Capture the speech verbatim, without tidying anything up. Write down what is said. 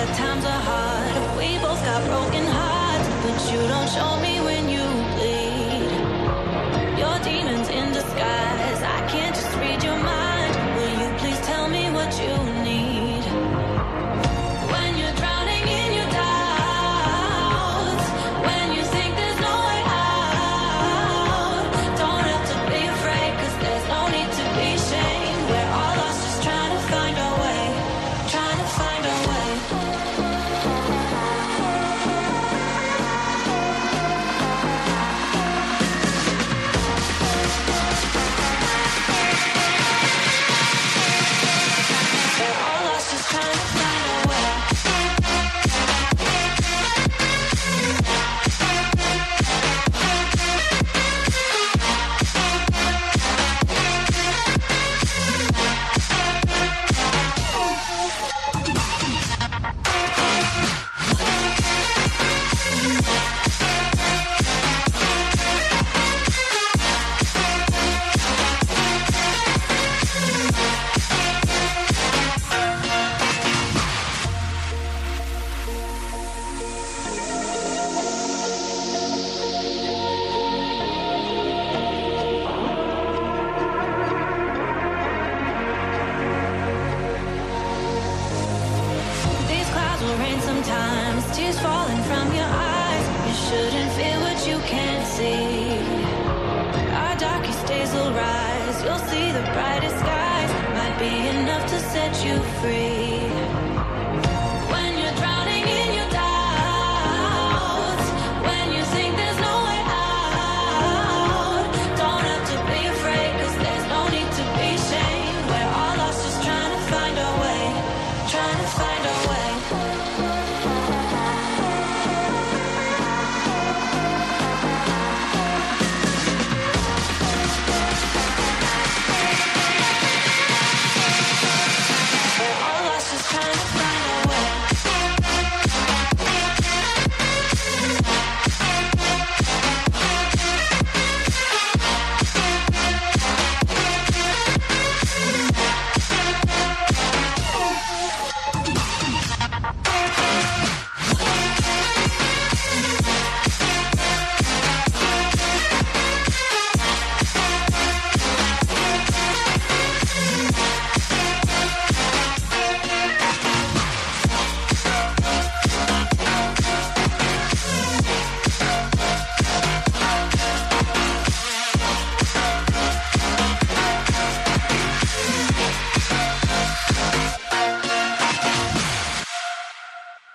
times are hard. We both got broken hearts, but you don't show me when you bleed. Your demons in disguise. I can't just read your mind. Will you please tell me what you need? When you're drowning in your doubts, when you think there's no way out, don't have to be afraid, 'cause there's no need to be ashamed. We're all lost, just trying to find our way, trying to find our way. We're all lost, just trying to find our way. These clouds will rain sometimes, tears falling from your eyes. You shouldn't fear what you can't see. Our darkest days will rise, you'll see the brightest skies. Might be enough to set you free. When you're drowning in your doubts, when you think there's no way out, don't have to be afraid, 'cause there's no need to be ashamed. We're all lost, just trying to find our way, trying to find